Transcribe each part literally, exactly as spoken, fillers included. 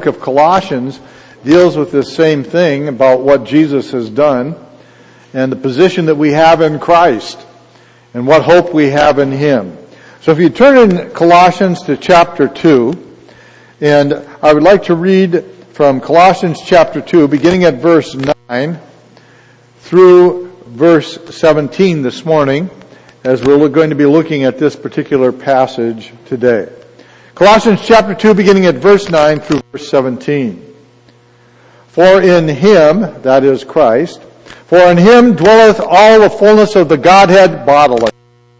book of Colossians deals with this same thing about what Jesus has done and the position that we have in Christ and what hope we have in Him. So if you turn in Colossians to chapter two, and I would like to read from Colossians chapter two, beginning at verse nine through verse seventeen this morning, as we're going to be looking at this particular passage today. Colossians chapter two, beginning at verse nine through verse seventeen. For in Him, that is Christ, for in Him dwelleth all the fullness of the Godhead bodily.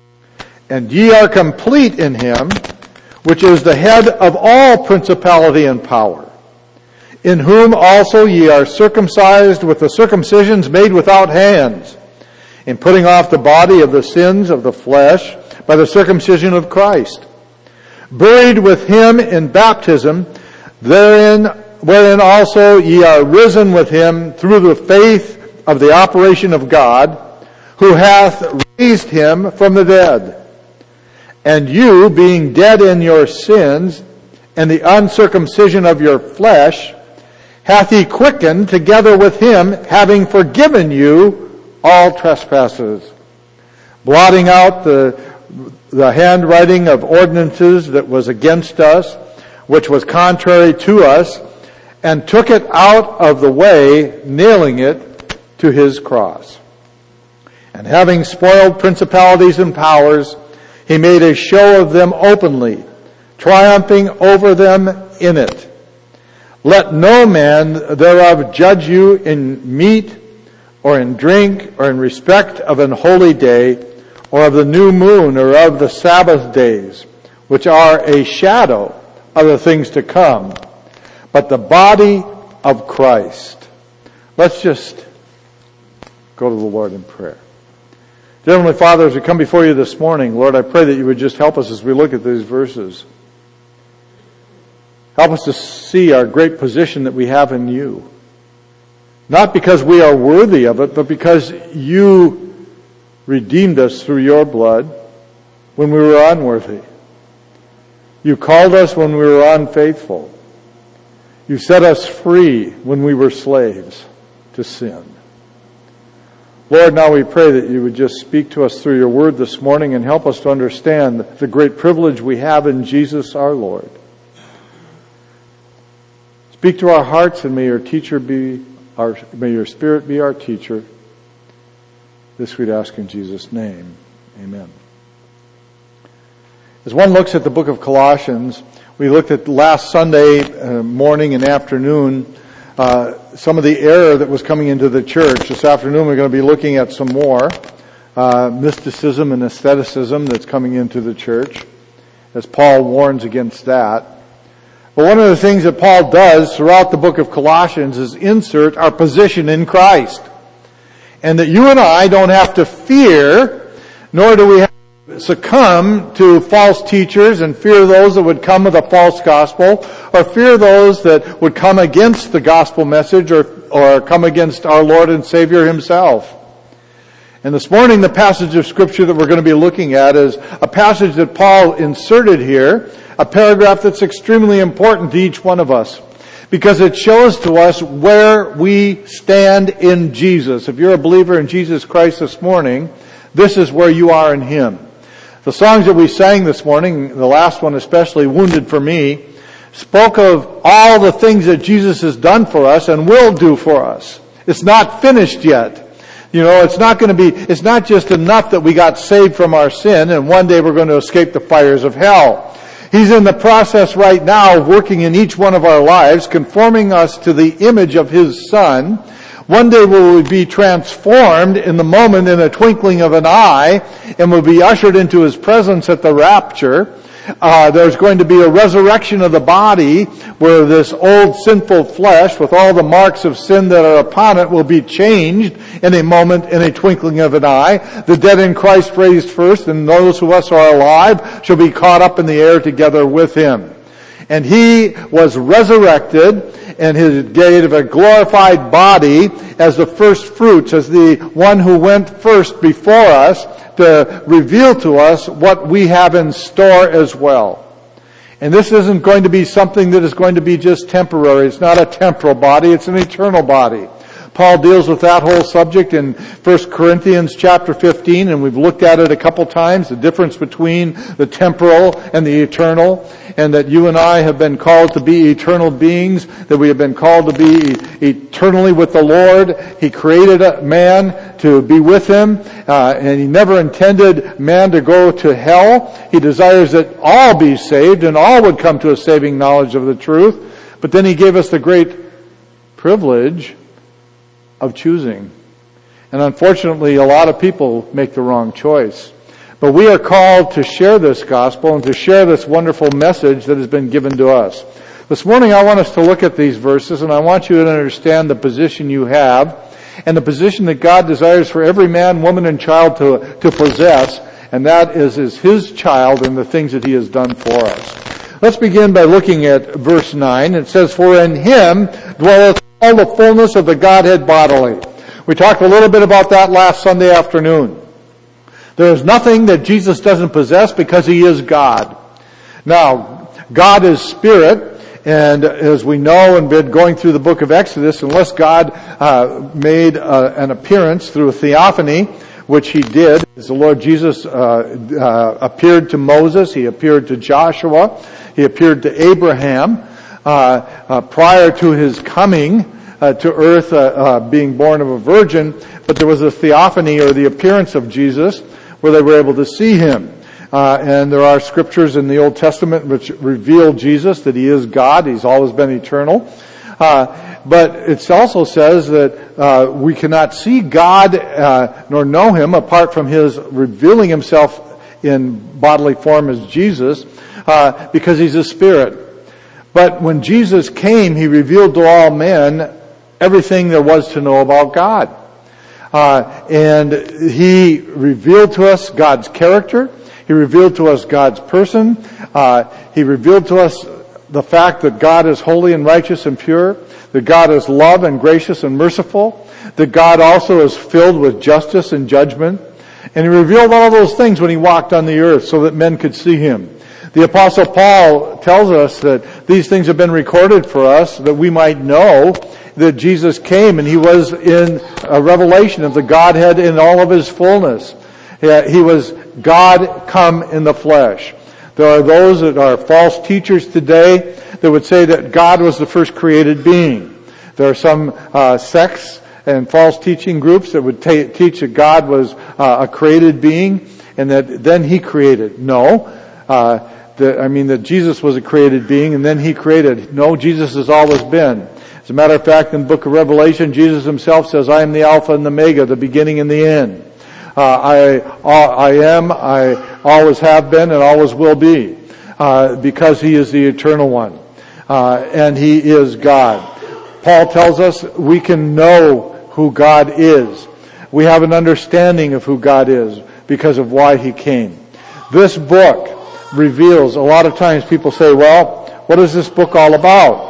And ye are complete in Him, which is the head of all principality and power, in whom also ye are circumcised with the circumcisions made without hands, in putting off the body of the sins of the flesh by the circumcision of Christ, buried with Him in baptism, therein wherein also ye are risen with Him through the faith of the operation of God, who hath raised Him from the dead. And you, being dead in your sins and the uncircumcision of your flesh, hath He quickened together with Him, having forgiven you all trespasses, blotting out the, the handwriting of ordinances that was against us, which was contrary to us, and took it out of the way, nailing it to His cross. And having spoiled principalities and powers, He made a show of them openly, triumphing over them in it. Let no man thereof judge you in meat, or in drink, or in respect of an holy day, or of the new moon, or of the Sabbath days, which are a shadow of the things to come, but the body of Christ. Let's just go to the Lord in prayer. Dear Heavenly Father, as we come before you this morning, Lord, I pray that you would just help us as we look at these verses. Help us to see our great position that we have in you. Not because we are worthy of it, but because you redeemed us through your blood when we were unworthy. You called us when we were unfaithful. You set us free when we were slaves to sin. Lord, now we pray that you would just speak to us through your word this morning and help us to understand the great privilege we have in Jesus our Lord. Speak to our hearts, and may your teacher be our, may your Spirit be our teacher. This we'd ask in Jesus' name. Amen. As one looks at the book of Colossians, we looked at last Sunday uh, morning and afternoon uh, some of the error that was coming into the church. This afternoon we're going to be looking at some more uh, mysticism and aestheticism that's coming into the church, as Paul warns against that. But one of the things that Paul does throughout the book of Colossians is insert our position in Christ. And that you and I don't have to fear, nor do we have to succumb to false teachers and fear those that would come with a false gospel, or fear those that would come against the gospel message, or, or come against our Lord and Savior Himself. And this morning, the passage of Scripture that we're going to be looking at is a passage that Paul inserted here, a paragraph that's extremely important to each one of us, because it shows to us where we stand in Jesus. If you're a believer in Jesus Christ this morning, this is where you are in Him. The songs that we sang this morning, the last one especially, Wounded for Me, spoke of all the things that Jesus has done for us and will do for us. It's not finished yet. You know, it's not going to be, it's not just enough that we got saved from our sin and one day we're going to escape the fires of hell. He's in the process right now of working in each one of our lives, conforming us to the image of His Son. One day we will be transformed in the moment, in a twinkling of an eye, and will be ushered into His presence at the rapture. Uh, there's going to be a resurrection of the body where this old sinful flesh with all the marks of sin that are upon it will be changed in a moment, in a twinkling of an eye. The dead in Christ raised first, and those of us who are alive shall be caught up in the air together with Him. And He was resurrected, and He gave a glorified body as the first fruits, as the one who went first before us to reveal to us what we have in store as well. And this isn't going to be something that is going to be just temporary. It's not a temporal body, it's an eternal body. Paul deals with that whole subject in First Corinthians chapter fifteen, and we've looked at it a couple times, the difference between the temporal and the eternal, and that you and I have been called to be eternal beings, that we have been called to be eternally with the Lord. He created a man to be with him, uh, and he never intended man to go to hell. He desires that all be saved and all would come to a saving knowledge of the truth. But then he gave us the great privilege of choosing. And unfortunately, a lot of people make the wrong choice. But we are called to share this gospel and to share this wonderful message that has been given to us. This morning I want us to look at these verses, and I want you to understand the position you have and the position that God desires for every man, woman, and child to, to possess, and that is, is His child and the things that He has done for us. Let's begin by looking at verse nine. It says, "For in Him dwelleth all the fullness of the Godhead bodily." We talked a little bit about that last Sunday afternoon. There is nothing that Jesus doesn't possess because He is God. Now, God is spirit, and as we know and been going through the book of Exodus, unless God uh, made uh, an appearance through a theophany, which He did, as the Lord Jesus uh, uh, appeared to Moses, He appeared to Joshua, He appeared to Abraham, uh, uh, prior to His coming uh, to earth, uh, uh, being born of a virgin, but there was a theophany or the appearance of Jesus where they were able to see Him. Uh, and there are scriptures in the Old Testament which reveal Jesus, that He is God. He's always been eternal. Uh, but it also says that uh, we cannot see God uh, nor know Him apart from His revealing Himself in bodily form as Jesus, uh, because He's a spirit. But when Jesus came, He revealed to all men everything there was to know about God. Uh, and He revealed to us God's character. He revealed to us God's person. Uh, he revealed to us the fact that God is holy and righteous and pure, that God is love and gracious and merciful, that God also is filled with justice and judgment. And He revealed all those things when He walked on the earth so that men could see Him. The Apostle Paul tells us that these things have been recorded for us that we might know that Jesus came and He was in a revelation of the Godhead in all of His fullness. He was God come in the flesh. There are those that are false teachers today that would say that God was the first created being. There are some uh, sects and false teaching groups that would ta- teach that God was uh, a created being and that then He created. No. Uh, that, I mean that Jesus was a created being and then He created. No, Jesus has always been. As a matter of fact, in the book of Revelation, Jesus Himself says, "I am the Alpha and the Omega, the beginning and the end. Uh, I, I am, I always have been, and always will be, uh, because He is the eternal one, uh, and He is God." Paul tells us we can know who God is. We have an understanding of who God is because of why He came. This book reveals, a lot of times people say, well, what is this book all about?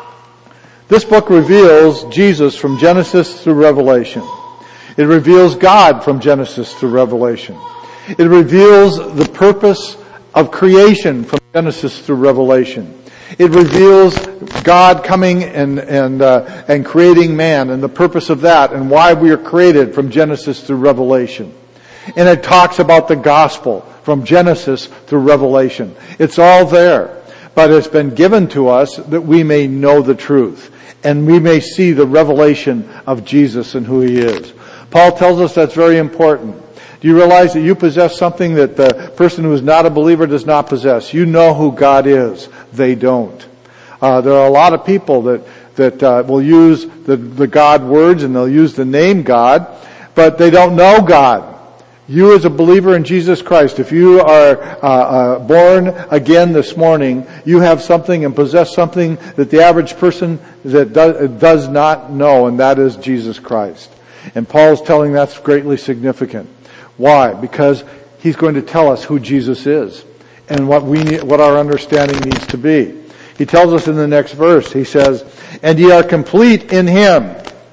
This book reveals Jesus from Genesis through Revelation. It reveals God from Genesis to Revelation. It reveals the purpose of creation from Genesis through Revelation. It reveals God coming and and uh, and creating man and the purpose of that and why we are created from Genesis through Revelation. And it talks about the gospel from Genesis through Revelation. It's all there, but it's been given to us that we may know the truth and we may see the revelation of Jesus and who He is. Paul tells us that's very important. Do you realize that you possess something that the person who is not a believer does not possess? You know who God is. They don't. Uh, there are a lot of people that that uh, will use the, the God words and they'll use the name God, but they don't know God. You as a believer in Jesus Christ, if you are uh, uh, born again this morning, you have something and possess something that the average person that does, does not know, and that is Jesus Christ. And Paul's telling that's greatly significant. Why? Because he's going to tell us who Jesus is and what we need, what our understanding needs to be. He tells us in the next verse, he says, "And ye are complete in Him."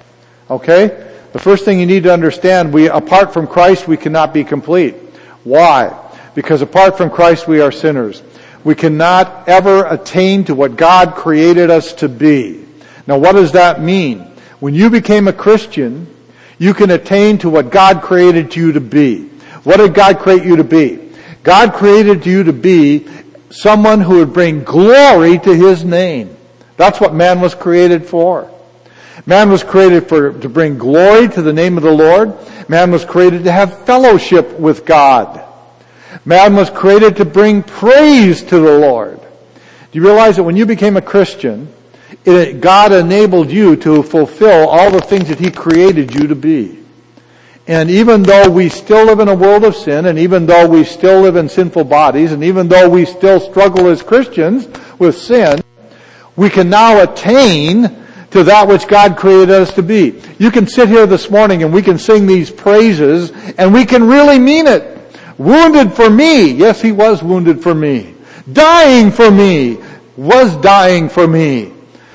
Okay? The first thing you need to understand, we, apart from Christ, we cannot be complete. Why? Because apart from Christ, we are sinners. We cannot ever attain to what God created us to be. Now, what does that mean? When you became a Christian, you can attain to what God created you to be. What did God create you to be? God created you to be someone who would bring glory to His name. That's what man was created for. Man was created for to bring glory to the name of the Lord. Man was created to have fellowship with God. Man was created to bring praise to the Lord. Do you realize that when you became a Christian, it, God enabled you to fulfill all the things that He created you to be? And even though we still live in a world of sin, and even though we still live in sinful bodies, and even though we still struggle as Christians with sin, we can now attain to that which God created us to be. You can sit here this morning and we can sing these praises, and we can really mean it. Wounded for me. Yes, He was wounded for me. Dying for me. Was dying for me.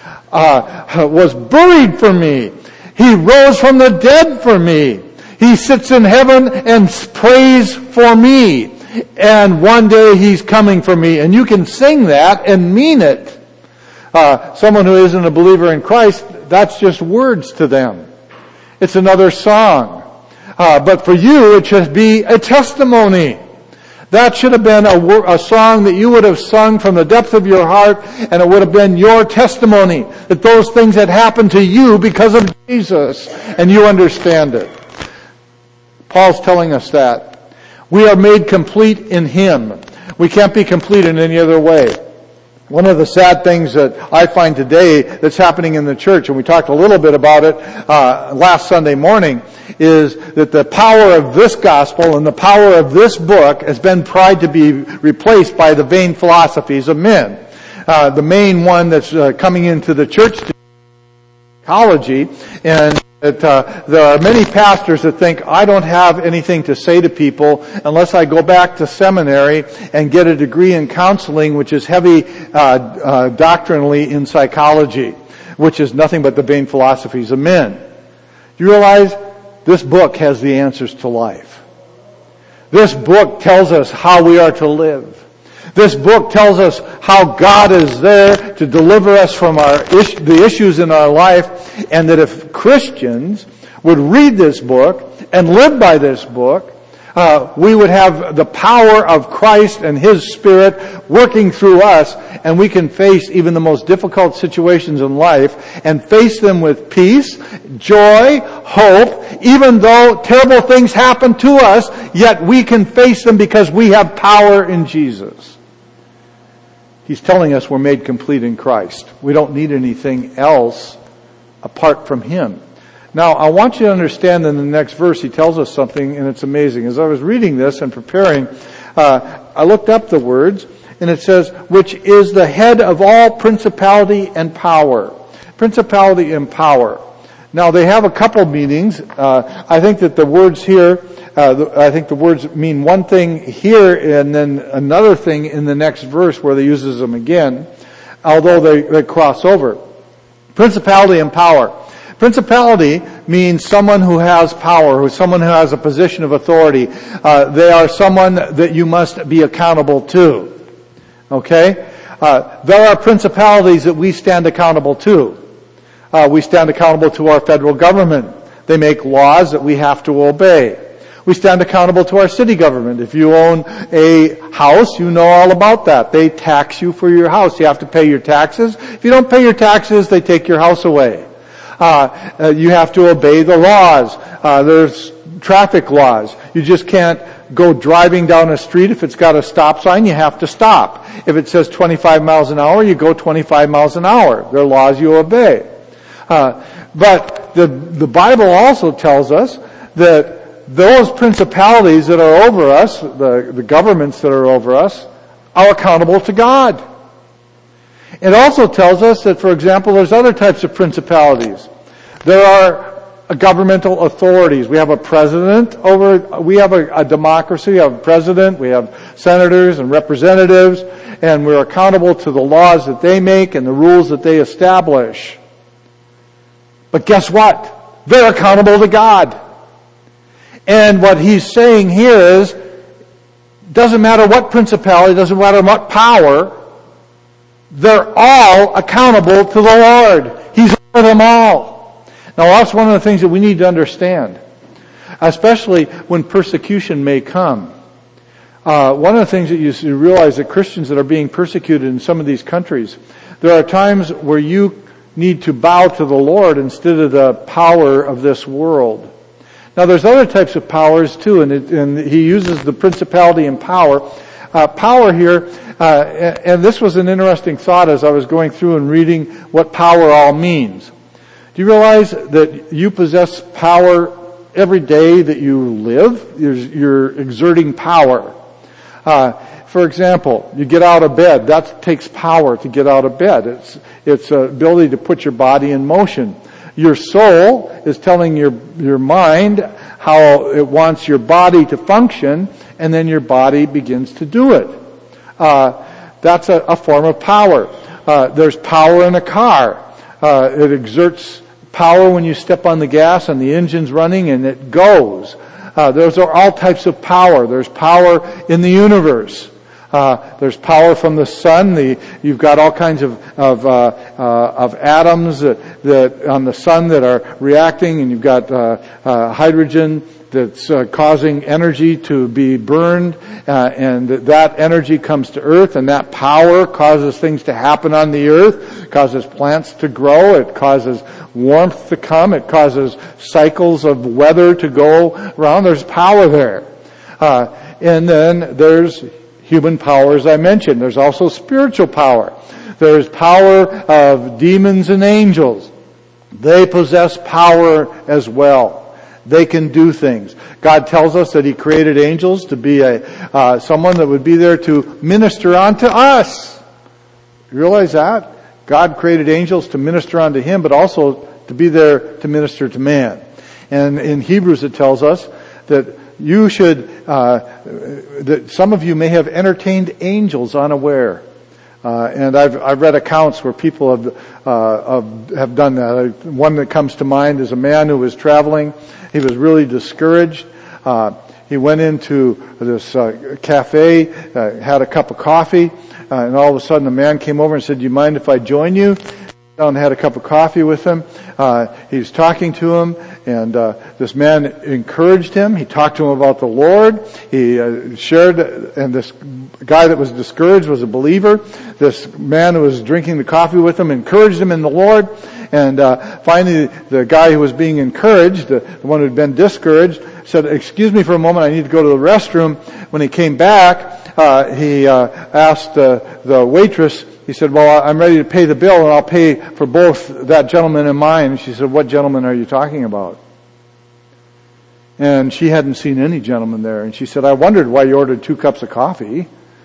Uh, was buried for me. He rose from the dead for me. He sits in heaven and prays for me. And one day He's coming for me. And you can sing that and mean it. Uh, someone who isn't a believer in Christ, that's just words to them. It's another song. Uh, but for you, it should be a testimony. That should have been a, a song that you would have sung from the depth of your heart, and it would have been your testimony that those things had happened to you because of Jesus, and you understand it. Paul's telling us that. We are made complete in Him. We can't be complete in any other way. One of the sad things that I find today that's happening in the church, and we talked a little bit about it uh, last Sunday morning, is that the power of this gospel and the power of this book has been tried to be replaced by the vain philosophies of men. Uh, the main one that's uh, coming into the church today is psychology, and that uh, there are many pastors that think, I don't have anything to say to people unless I go back to seminary and get a degree in counseling, which is heavy uh, uh, doctrinally in psychology, which is nothing but the vain philosophies of men. Do you realize this book has the answers to life? This book tells us how we are to live. This book tells us how God is there to deliver us from our is- the issues in our life, and that if Christians would read this book and live by this book, uh, we would have the power of Christ and His Spirit working through us, and we can face even the most difficult situations in life and face them with peace, joy, hope, even though terrible things happen to us, yet we can face them because we have power in Jesus. He's telling us we're made complete in Christ. We don't need anything else apart from Him. Now, I want you to understand in the next verse, he tells us something, and it's amazing. As I was reading this and preparing, uh, I looked up the words, and it says, which is the head of all principality and power. Principality and power. Now, they have a couple meanings. Uh, I think that the words here, uh, the, I think the words mean one thing here and then another thing in the next verse where they uses them again, although they, they cross over. Principality and power. Principality means someone who has power, who someone who has a position of authority. Uh, they are someone that you must be accountable to. Okay? Uh, there are principalities that we stand accountable to. Uh, we stand accountable to our federal government. They make laws that we have to obey. We stand accountable to our city government. If you own a house, you know all about that. They tax you for your house. You have to pay your taxes. If you don't pay your taxes, they take your house away. Uh, uh, you have to obey the laws. Uh, there's traffic laws. You just can't go driving down a street. If it's got a stop sign, you have to stop. If it says twenty-five miles an hour, you go twenty-five miles an hour. There are laws you obey. Uh, but the, the Bible also tells us that those principalities that are over us, the, the governments that are over us, are accountable to God. It also tells us that, for example, there's other types of principalities. There are governmental authorities. We have a president over, we have a, a democracy, we have a president, we have senators and representatives, and we're accountable to the laws that they make and the rules that they establish. But guess what? They're accountable to God. And what he's saying here is, doesn't matter what principality, doesn't matter what power, they're all accountable to the Lord. He's over them all. Now that's one of the things that we need to understand, especially when persecution may come. Uh, one of the things that you realize that Christians that are being persecuted in some of these countries, there are times where you need to bow to the Lord instead of the power of this world. Now there's other types of powers too, and, it, and he uses the principality and power. Uh, power here, uh, and, and this was an interesting thought as I was going through and reading what power all means. Do you realize that you possess power every day that you live? You're, you're exerting power. Uh, for example, you get out of bed. That takes power to get out of bed. It's, it's an ability to put your body in motion. Your soul is telling your, your mind how it wants your body to function, and then your body begins to do it. Uh, that's a, a form of power. Uh, there's power in a car. Uh, it exerts power when you step on the gas and the engine's running and it goes. Uh, those are all types of power. There's power in the universe. Uh, there's power from the sun. The, you've got all kinds of of, uh, uh, of atoms that, that on the sun that are reacting, and you've got uh, uh, hydrogen that's uh, causing energy to be burned, uh, and that energy comes to Earth, and that power causes things to happen on the Earth, causes plants to grow, it causes warmth to come, it causes cycles of weather to go around. There's power there. Uh, and then there's human power, as I mentioned. There's also spiritual power. There's power of demons and angels. They possess power as well. They can do things. God tells us that He created angels to be a uh, someone that would be there to minister unto us. You realize that? God created angels to minister unto Him, but also to be there to minister to man. And in Hebrews it tells us that you should, uh, that some of you may have entertained angels unaware. Uh, and I've, I've read accounts where people have, uh, have, have done that. One that comes to mind is a man who was traveling. He was really discouraged. Uh, he went into this, uh, cafe, uh, had a cup of coffee, uh, and all of a sudden a man came over and said, "Do you mind if I join you?" And had a cup of coffee with him. Uh, he was talking to him, and uh, this man encouraged him. He talked to him about the Lord. He uh, shared, and this guy that was discouraged was a believer. This man who was drinking the coffee with him encouraged him in the Lord. And uh, finally, the guy who was being encouraged, the, the one who had been discouraged, said, "Excuse me for a moment, I need to go to the restroom." When he came back, uh, he uh, asked uh, the waitress, he said, "Well, I'm ready to pay the bill, and I'll pay for both that gentleman and mine." She said, "What gentleman are you talking about?" And she hadn't seen any gentleman there. And she said, "I wondered why you ordered two cups of coffee."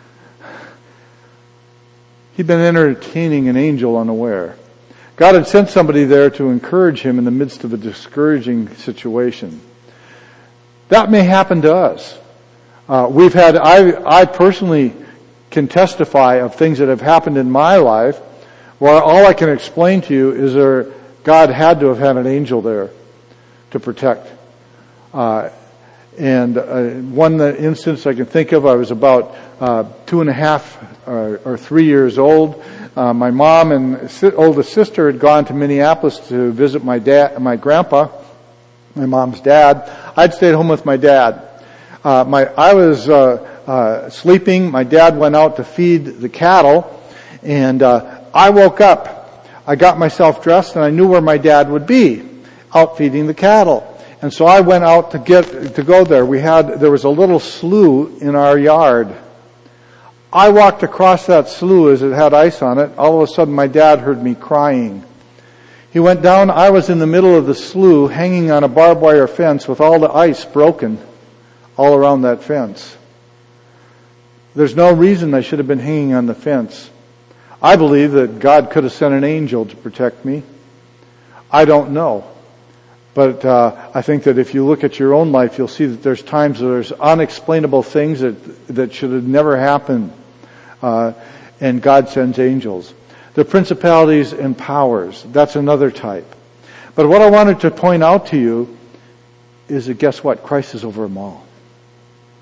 He'd been entertaining an angel unaware. God had sent somebody there to encourage him in the midst of a discouraging situation. That may happen to us. Uh, we've had, I, I personally can testify of things that have happened in my life where all I can explain to you is there, God had to have had an angel there to protect. Uh, and uh, one instance I can think of, I was about uh, two and a half or, or three years old. Uh, my mom and si- oldest sister had gone to Minneapolis to visit my dad, my grandpa, my mom's dad. I'd stayed home with my dad. Uh, my, I was uh, uh, sleeping. My dad went out to feed the cattle, and uh, I woke up. I got myself dressed, and I knew where my dad would be, out feeding the cattle. And so I went out to get to go there. We had there was a little slough in our yard. I walked across that slough as it had ice on it. All of a sudden, my dad heard me crying. He went down. I was in the middle of the slough, hanging on a barbed wire fence with all the ice broken all around that fence. There's no reason I should have been hanging on the fence. I believe that God could have sent an angel to protect me. I don't know. But uh, I think that if you look at your own life, you'll see that there's times that there's unexplainable things that that should have never happened. Uh, and God sends angels. The principalities and powers, that's another type. But what I wanted to point out to you is that guess what? Christ is over them all.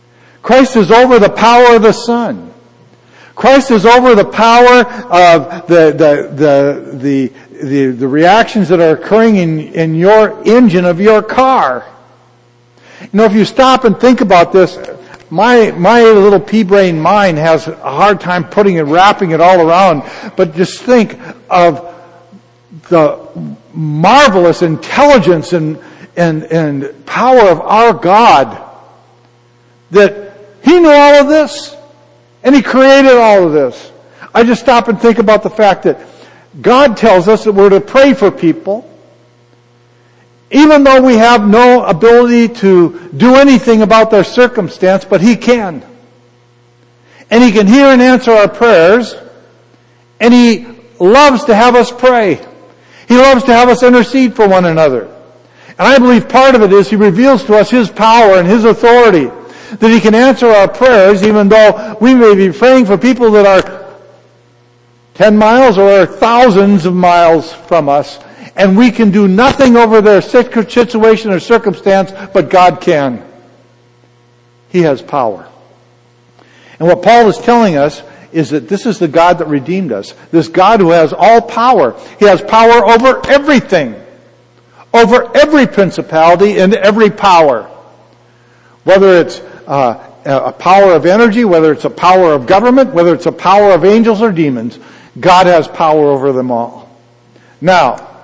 Christ is over the power of the sun. Christ is over the power of the the the the the, the reactions that are occurring in, in your engine of your car. You know, if you stop and think about this, my my little pea-brain mind has a hard time putting it, wrapping it all around. But just think of the marvelous intelligence and and and power of our God, that He knew all of this, and He created all of this. I just stop and think about the fact that God tells us that we're to pray for people, even though we have no ability to do anything about their circumstance, but He can. And He can hear and answer our prayers, and He loves to have us pray. He loves to have us intercede for one another. And I believe part of it is He reveals to us His power and His authority, that He can answer our prayers even though we may be praying for people that are ten miles or thousands of miles from us, and we can do nothing over their situation or circumstance, but God can. He has power. And what Paul is telling us is that this is the God that redeemed us. This God who has all power. He has power over everything. Over every principality and every power. Whether it's uh, a power of energy, whether it's a power of government, whether it's a power of angels or demons, God has power over them all. Now,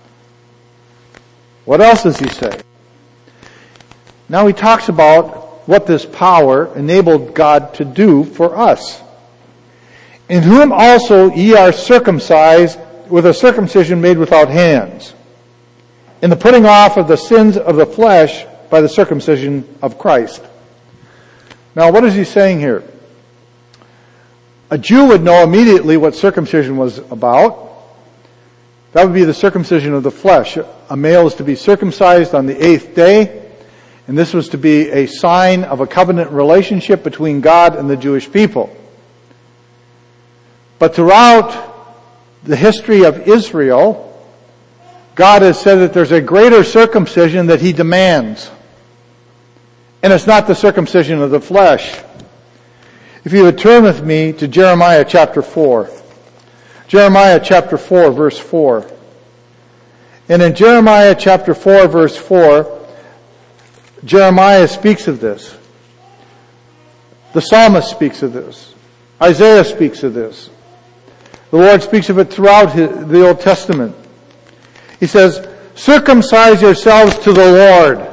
what else does he say? Now he talks about what this power enabled God to do for us. In whom also ye are circumcised with a circumcision made without hands, in the putting off of the sins of the flesh by the circumcision of Christ. Now, what is he saying here? A Jew would know immediately what circumcision was about. That would be the circumcision of the flesh. A male is to be circumcised on the eighth day, and this was to be a sign of a covenant relationship between God and the Jewish people. But throughout the history of Israel, God has said that there's a greater circumcision that He demands. And it's not the circumcision of the flesh. If you would turn with me to Jeremiah chapter four. Jeremiah chapter four, verse four. And in Jeremiah chapter four, verse four, Jeremiah speaks of this. The psalmist speaks of this. Isaiah speaks of this. The Lord speaks of it throughout his, the Old Testament. He says, circumcise yourselves to the Lord,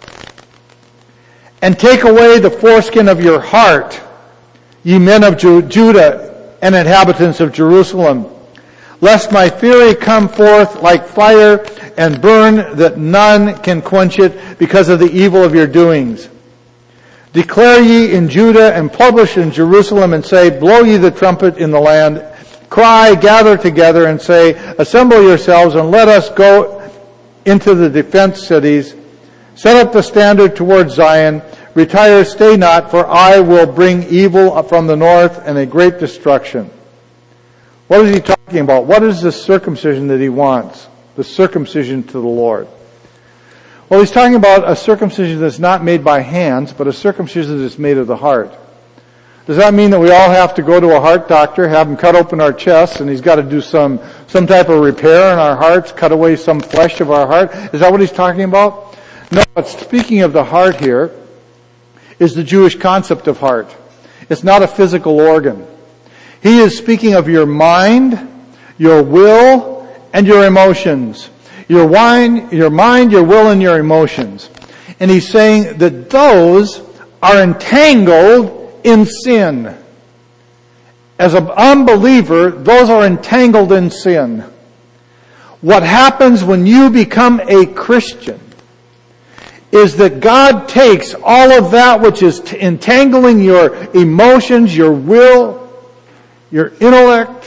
and take away the foreskin of your heart, ye men of Judah and inhabitants of Jerusalem, lest my fury come forth like fire and burn, that none can quench it because of the evil of your doings. Declare ye in Judah and publish in Jerusalem, and say, blow ye the trumpet in the land. Cry, gather together, and say, assemble yourselves, and let us go into the defense cities. Set up the standard towards Zion. Retire, stay not, for I will bring evil from the north and a great destruction. What is he talking about? What is the circumcision that he wants? The circumcision to the Lord. Well, he's talking about a circumcision that's not made by hands, but a circumcision that's made of the heart. Does that mean that we all have to go to a heart doctor, have him cut open our chests, and he's got to do some, some type of repair in our hearts, cut away some flesh of our heart? Is that what he's talking about? No, but speaking of the heart here is the Jewish concept of heart. It's not a physical organ. He is speaking of your mind, your will, and your emotions. Your wine, your mind, your will, and your emotions. And he's saying that those are entangled in sin. As an unbeliever, those are entangled in sin. What happens when you become a Christian is that God takes all of that which is t- entangling your emotions, your will, your intellect,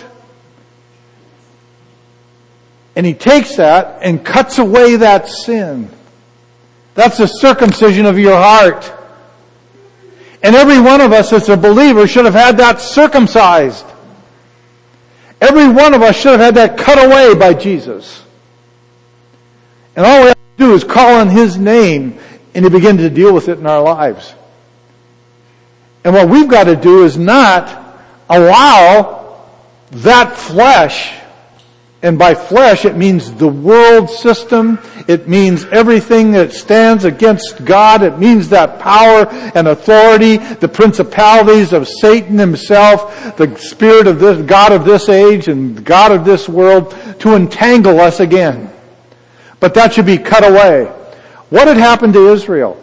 and He takes that and cuts away that sin. That's the circumcision of your heart. And every one of us as a believer should have had that circumcised. Every one of us should have had that cut away by Jesus. And all we have to do is call on His name and He begin to deal with it in our lives. And what we've got to do is not allow that flesh, and by flesh it means the world system, it means everything that stands against God, it means that power and authority, the principalities of Satan himself, the spirit of this God of this age and God of this world, to entangle us again. But that should be cut away. What had happened to Israel?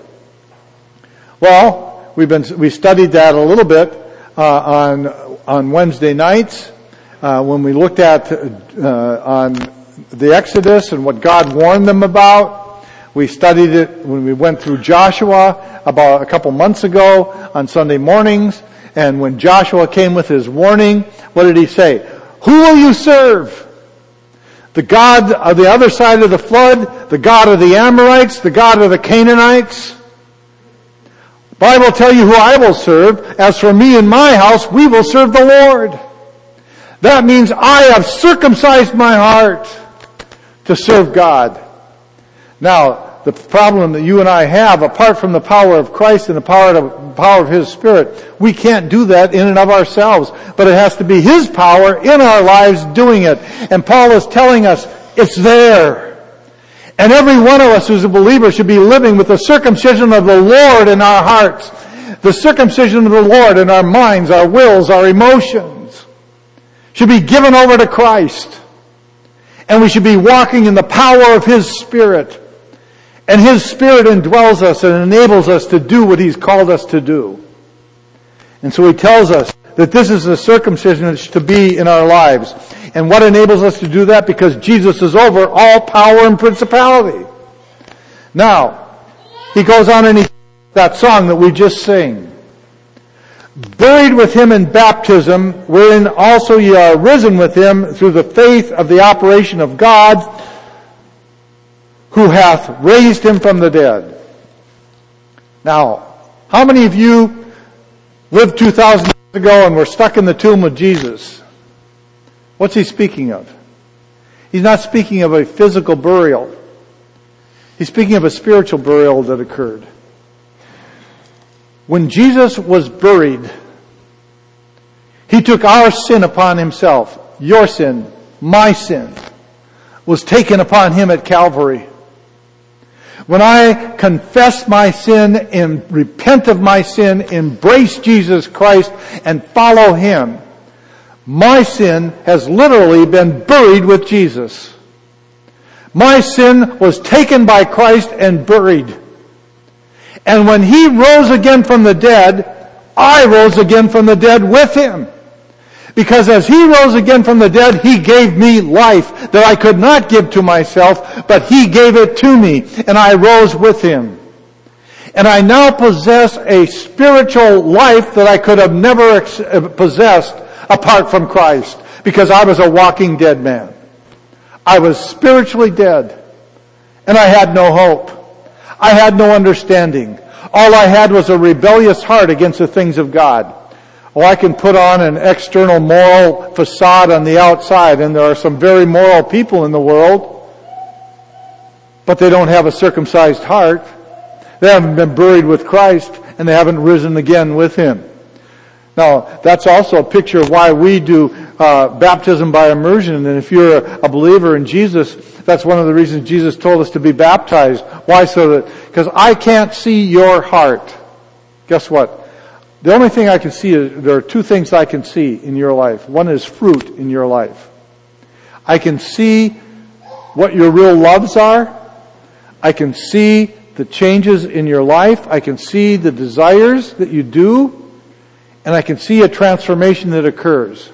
Well, we've been we studied that a little bit uh, on on Wednesday nights uh, when we looked at uh, on the Exodus and what God warned them about. We studied it when we went through Joshua about a couple months ago on Sunday mornings. And when Joshua came with his warning, what did he say? Who will you serve? The God of the other side of the flood? The God of the Amorites? The God of the Canaanites? The Bible will tell you who I will serve. As for me and my house, we will serve the Lord. That means I have circumcised my heart to serve God. Now, the problem that you and I have, apart from the power of Christ and the power of, power of His Spirit, we can't do that in and of ourselves. But it has to be His power in our lives doing it. And Paul is telling us, it's there. And every one of us who's a believer should be living with the circumcision of the Lord in our hearts. The circumcision of the Lord in our minds, our wills, our emotions. Should be given over to Christ. And we should be walking in the power of His Spirit. And His Spirit indwells us and enables us to do what He's called us to do. And so He tells us that this is the circumcision that is to be in our lives. And what enables us to do that? Because Jesus is over all power and principality. Now, He goes on and he, that song that we just sang. Buried with Him in baptism, wherein also ye are risen with Him through the faith of the operation of God, who hath raised Him from the dead. Now, how many of you lived two thousand years ago and were stuck in the tomb with Jesus? What's He speaking of? He's not speaking of a physical burial. He's speaking of a spiritual burial that occurred. When Jesus was buried, He took our sin upon Himself. Your sin, my sin, was taken upon Him at Calvary. When I confess my sin and repent of my sin, embrace Jesus Christ and follow Him, my sin has literally been buried with Jesus. My sin was taken by Christ and buried. And when He rose again from the dead, I rose again from the dead with Him. Because as He rose again from the dead, He gave me life that I could not give to myself, but He gave it to me, and I rose with Him. And I now possess a spiritual life that I could have never ex- possessed apart from Christ, because I was a walking dead man. I was spiritually dead, and I had no hope. I had no understanding. All I had was a rebellious heart against the things of God. Oh, I can put on an external moral facade on the outside, and there are some very moral people in the world, but they don't have a circumcised heart. They haven't been buried with Christ, and they haven't risen again with Him. Now, that's also a picture of why we do uh, baptism by immersion. And if you're a, a believer in Jesus, that's one of the reasons Jesus told us to be baptized. Why? So that, because I can't see your heart. Guess what? The only thing I can see is, there are two things I can see in your life. One is fruit in your life. I can see what your real loves are. I can see the changes in your life. I can see the desires that you do. And I can see a transformation that occurs.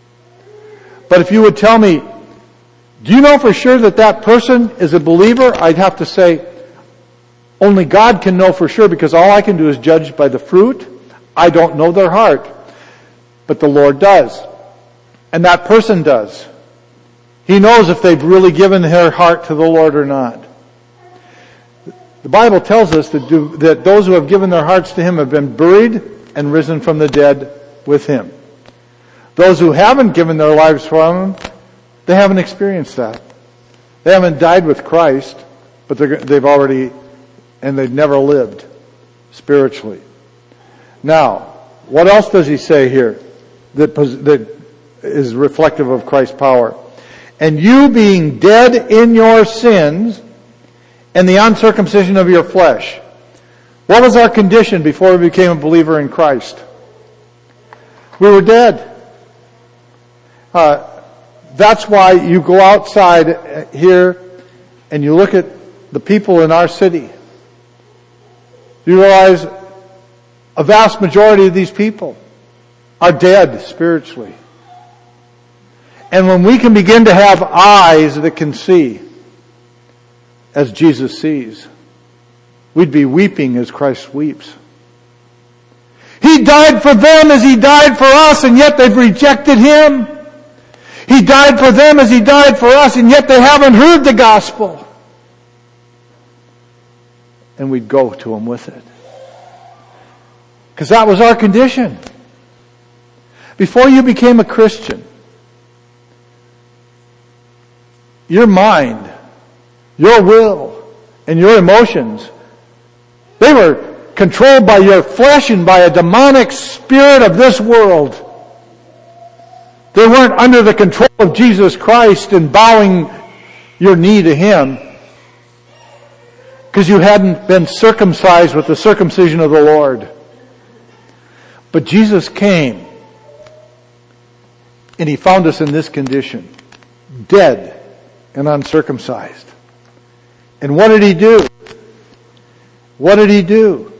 But if you would tell me, do you know for sure that that person is a believer? I'd have to say, only God can know for sure, because all I can do is judge by the fruit. I don't know their heart. But the Lord does. And that person does. He knows if they've really given their heart to the Lord or not. The Bible tells us that, do, that those who have given their hearts to Him have been buried and risen from the dead with Him. Those who haven't given their lives for Him, they haven't experienced that. They haven't died with Christ, but they've already, and they've never lived spiritually. Now, what else does he say here that, that is reflective of Christ's power? And you being dead in your sins and the uncircumcision of your flesh. What was our condition before we became a believer in Christ? We were dead. Uh, that's why you go outside here and you look at the people in our city. You realize a vast majority of these people are dead spiritually. And when we can begin to have eyes that can see as Jesus sees, we'd be weeping as Christ weeps. He died for them as He died for us, and yet they've rejected Him. He died for them as He died for us, and yet they haven't heard the gospel. And we'd go to Him with it. Because that was our condition. Before you became a Christian, your mind, your will, and your emotions, they were controlled by your flesh and by a demonic spirit of this world. They weren't under the control of Jesus Christ and bowing your knee to Him because you hadn't been circumcised with the circumcision of the Lord. But Jesus came and He found us in this condition, dead and uncircumcised. And what did He do? What did He do?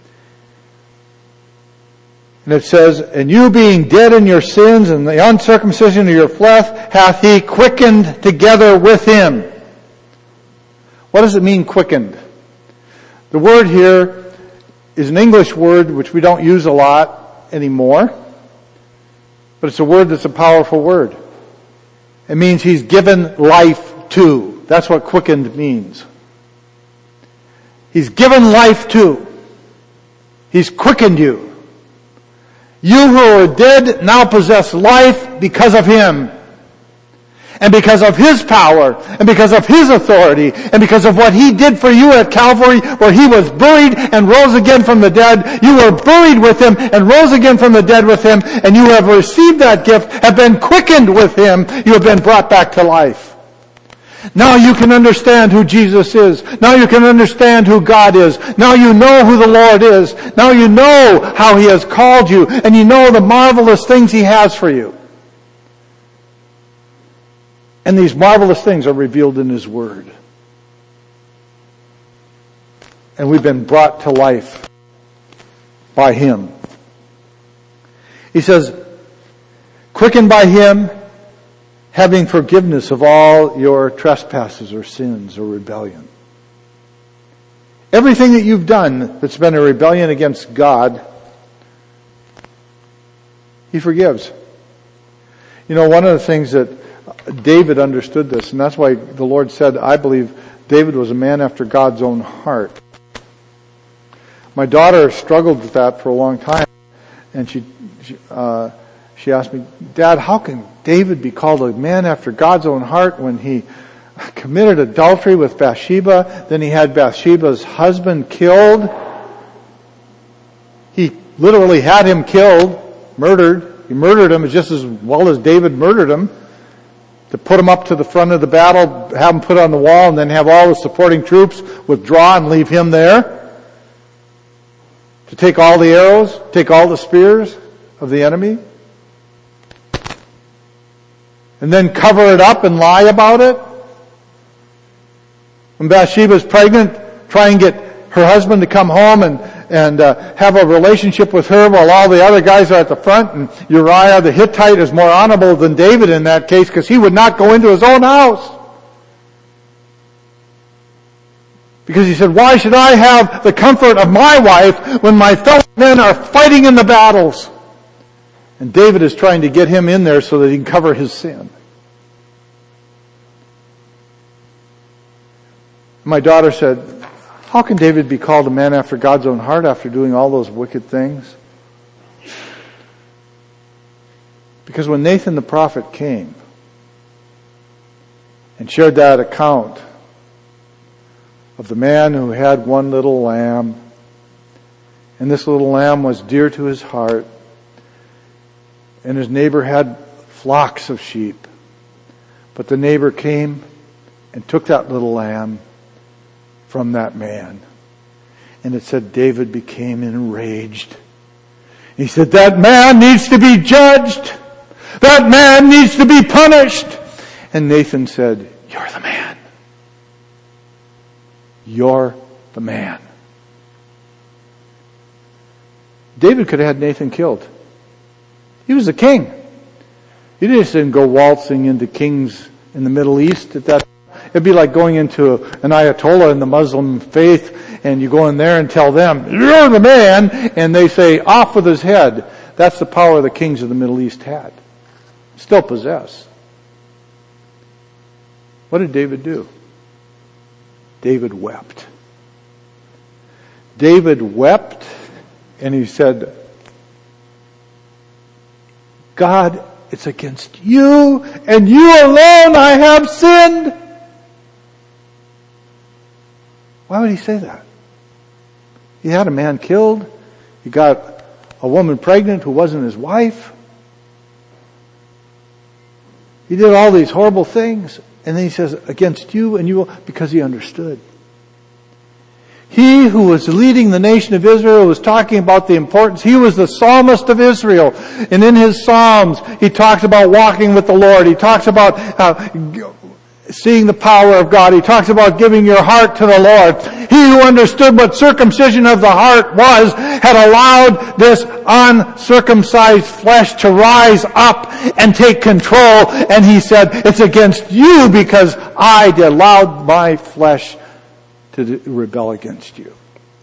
And it says, and you being dead in your sins and the uncircumcision of your flesh hath He quickened together with Him. What does it mean, quickened? The word here is an English word which we don't use a lot anymore, but it's a word that's a powerful word. It means He's given life to. That's what quickened means. He's given life to. He's quickened you. You who are dead now possess life because of Him. And because of His power, and because of His authority, and because of what He did for you at Calvary, where He was buried and rose again from the dead. You were buried with Him and rose again from the dead with Him, and you have received that gift, have been quickened with Him. You have been brought back to life. Now you can understand who Jesus is. Now you can understand who God is. Now you know who the Lord is. Now you know how He has called you, and you know the marvelous things He has for you. And these marvelous things are revealed in His Word. And we've been brought to life by Him. He says, quickened by Him, having forgiveness of all your trespasses or sins or rebellion. Everything that you've done that's been a rebellion against God, He forgives. You know, one of the things that David understood this, and that's why the Lord said, I believe David was a man after God's own heart. My daughter struggled with that for a long time, and she, she, uh, she asked me, Dad, how can David be called a man after God's own heart when he committed adultery with Bathsheba, then he had Bathsheba's husband killed? He literally had him killed, murdered. He murdered him just as well as David murdered him. To put him up to the front of the battle, have him put on the wall, and then have all the supporting troops withdraw and leave him there. To take all the arrows, take all the spears of the enemy. And then cover it up and lie about it. When Bathsheba's pregnant, try and get her husband to come home and, and uh, have a relationship with her while all the other guys are at the front. And Uriah the Hittite is more honorable than David in that case because he would not go into his own house. Because he said, why should I have the comfort of my wife when my fellow men are fighting in the battles? And David is trying to get him in there so that he can cover his sin. My daughter said, how can David be called a man after God's own heart after doing all those wicked things? Because when Nathan the prophet came and shared that account of the man who had one little lamb, and this little lamb was dear to his heart, and his neighbor had flocks of sheep. But the neighbor came and took that little lamb from that man. And it said David became enraged. He said, that man needs to be judged. That man needs to be punished. And Nathan said, you're the man. You're the man. David could have had Nathan killed. He was the king. He just didn't go waltzing into kings in the Middle East at that time. It'd be like going into an Ayatollah in the Muslim faith, and you go in there and tell them, you're the man, and they say, off with his head. That's the power the kings of the Middle East had. Still possess. What did David do? David wept. David wept, and he said, God, it's against you and you alone I have sinned. Why would he say that? He had a man killed. He got a woman pregnant who wasn't his wife. He did all these horrible things. And then he says, against you and you, because he understood. He who was leading the nation of Israel was talking about the importance. He was the psalmist of Israel. And in his psalms, he talks about walking with the Lord. He talks about uh, seeing the power of God. He talks about giving your heart to the Lord. He who understood what circumcision of the heart was had allowed this uncircumcised flesh to rise up and take control. And he said, it's against you because I allowed my flesh to rebel against you.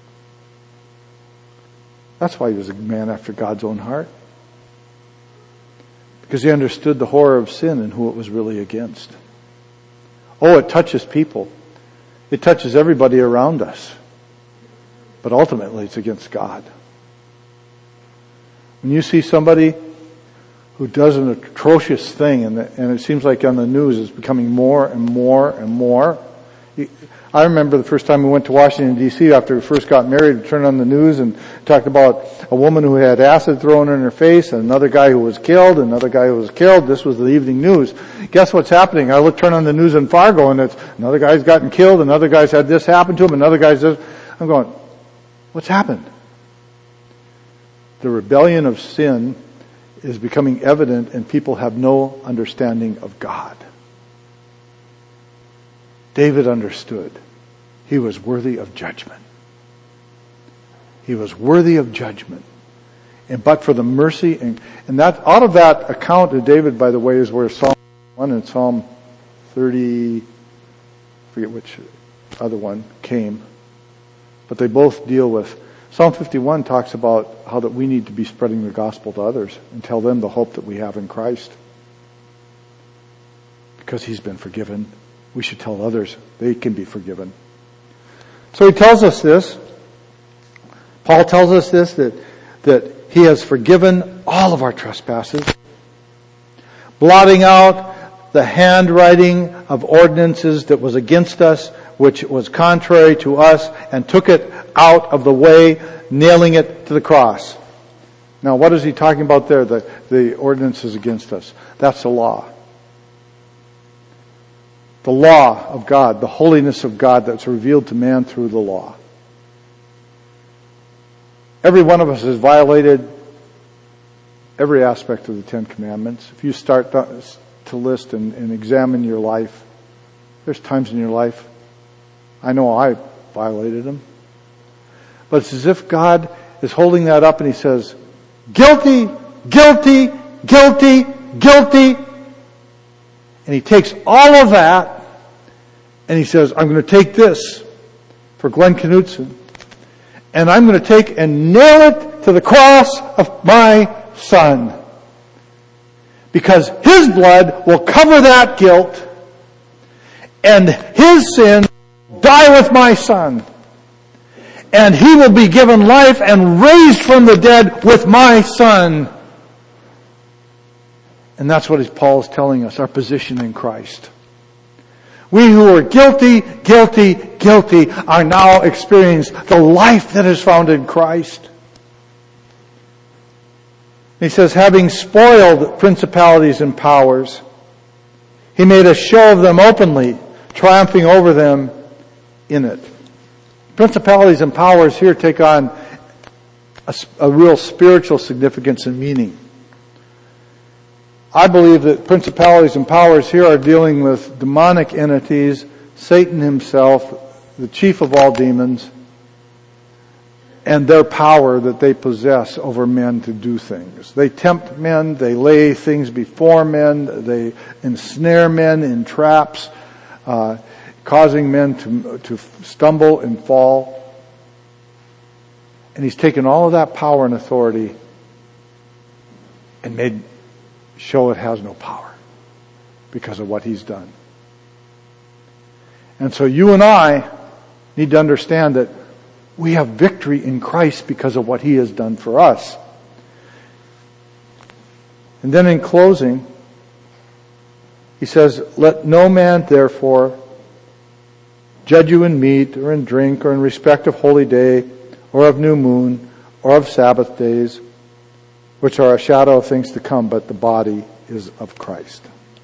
That's why he was a man after God's own heart. Because he understood the horror of sin and who it was really against. Oh, it touches people. It touches everybody around us. But ultimately it's against God. When you see somebody who does an atrocious thing, and, the, and it seems like on the news it's becoming more and more and more. I remember the first time we went to Washington, D C after we first got married, we turned on the news and talked about a woman who had acid thrown in her face and another guy who was killed, another guy who was killed. This was the evening news. Guess what's happening? I look, turn on the news in Fargo and it's another guy's gotten killed, another guy's had this happen to him, another guy's this. I'm going, what's happened? The rebellion of sin is becoming evident and people have no understanding of God. David understood. He was worthy of judgment. He was worthy of judgment. And but for the mercy and, and that out of that account of David, by the way, is where Psalm one and Psalm thirty, I forget which other one came. But they both deal with Psalm fifty-one talks about how that we need to be spreading the gospel to others and tell them the hope that we have in Christ. Because he's been forgiven. We should tell others they can be forgiven. So he tells us this. Paul tells us this, that, that he has forgiven all of our trespasses, blotting out the handwriting of ordinances that was against us, which was contrary to us, and took it out of the way, nailing it to the cross. Now, what is he talking about there, the, the ordinances against us? That's the law. The law of God, the holiness of God that's revealed to man through the law. Every one of us has violated every aspect of the Ten Commandments. If you start to list and, and examine your life, there's times in your life, I know I violated them. But it's as if God is holding that up and he says, guilty, guilty, guilty, guilty. And he takes all of that and he says, I'm going to take this for Glenn Knutson and I'm going to take and nail it to the cross of my son. Because his blood will cover that guilt and his sin will die with my son. And he will be given life and raised from the dead with my son. And that's what Paul is telling us, our position in Christ. We who are guilty, guilty, guilty are now experiencing the life that is found in Christ. He says, having spoiled principalities and powers, He made a show of them openly, triumphing over them in it. Principalities and powers here take on a, a real spiritual significance and meaning. I believe that principalities and powers here are dealing with demonic entities, Satan himself, the chief of all demons, and their power that they possess over men to do things. They tempt men, they lay things before men, they ensnare men in traps, uh, causing men to, to stumble and fall. And He's taken all of that power and authority and made show it has no power because of what He's done. And so you and I need to understand that we have victory in Christ because of what He has done for us. And then in closing, He says, let no man therefore judge you in meat or in drink or in respect of holy day or of new moon or of Sabbath days, which are a shadow of things to come, but the body is of Christ.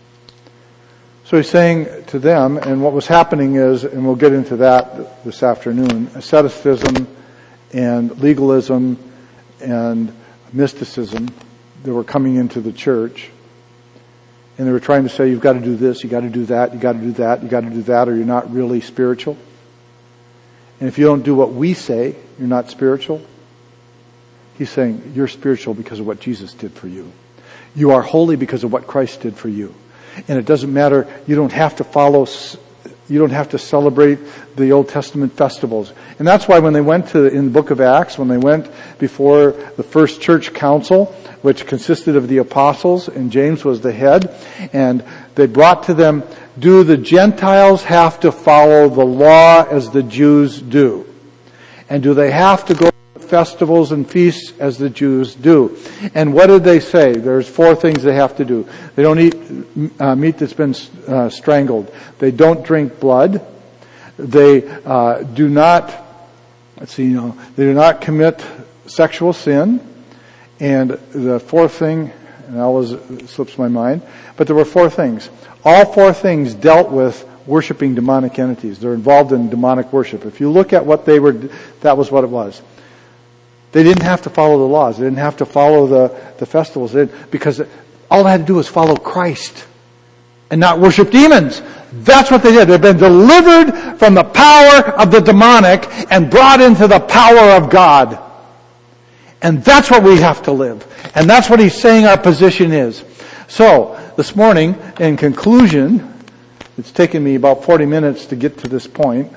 So He's saying to them, and what was happening is, and we'll get into that this afternoon, asceticism and legalism and mysticism that were coming into the church. And they were trying to say, you've got to do this, you've got to do that, you've got to do that, you've got to do that, or you're not really spiritual. And if you don't do what we say, you're not spiritual. He's saying, you're spiritual because of what Jesus did for you. You are holy because of what Christ did for you. And it doesn't matter, you don't have to follow, you don't have to celebrate the Old Testament festivals. And that's why when they went to, in the book of Acts, when they went before the first church council, which consisted of the apostles, and James was the head, and they brought to them, do the Gentiles have to follow the law as the Jews do? And do they have to go festivals and feasts as the Jews do? And what did they say? There's four things they have to do. They don't eat uh, meat that's been uh, strangled. They don't drink blood. They uh, do not, let's see, you know, they do not commit sexual sin. And the fourth thing, and it always slips my mind, but there were four things. All four things dealt with worshiping demonic entities. They're involved in demonic worship. If you look at what they were, that was what it was. They didn't have to follow the laws. They didn't have to follow the, the festivals. They because all they had to do was follow Christ and not worship demons. That's what they did. They've been delivered from the power of the demonic and brought into the power of God. And that's what we have to live. And that's what He's saying our position is. So, this morning, in conclusion, it's taken me about forty minutes to get to this point.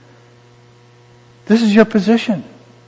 This is your position.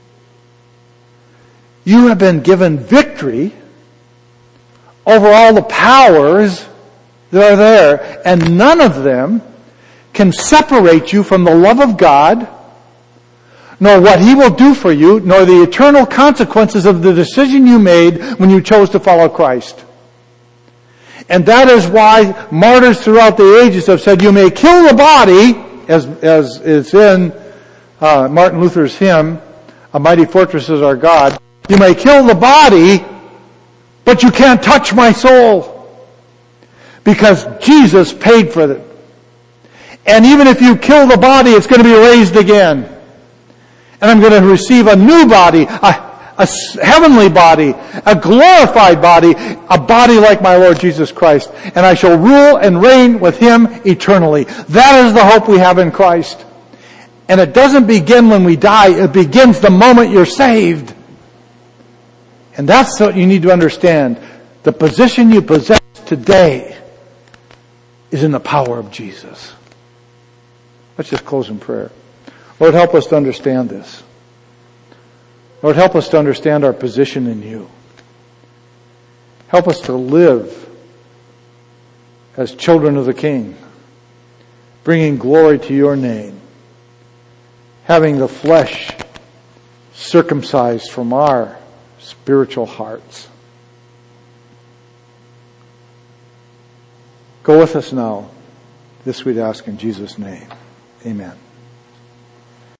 You have been given victory over all the powers that are there, and none of them can separate you from the love of God, nor what He will do for you, nor the eternal consequences of the decision you made when you chose to follow Christ. And that is why martyrs throughout the ages have said, you may kill the body, as, as is in uh, Martin Luther's hymn, A Mighty Fortress is Our God. You may kill the body, but you can't touch my soul. Because Jesus paid for it. And even if you kill the body, it's going to be raised again. And I'm going to receive a new body, a, a heavenly body, a glorified body, a body like my Lord Jesus Christ. And I shall rule and reign with Him eternally. That is the hope we have in Christ. And it doesn't begin when we die. It begins the moment you're saved. And that's what you need to understand. The position you possess today is in the power of Jesus. Let's just close in prayer. Lord, help us to understand this. Lord, help us to understand our position in You. Help us to live as children of the King, bringing glory to Your name, having the flesh circumcised from our spiritual hearts. Go with us now. This we'd ask in Jesus' name. Amen.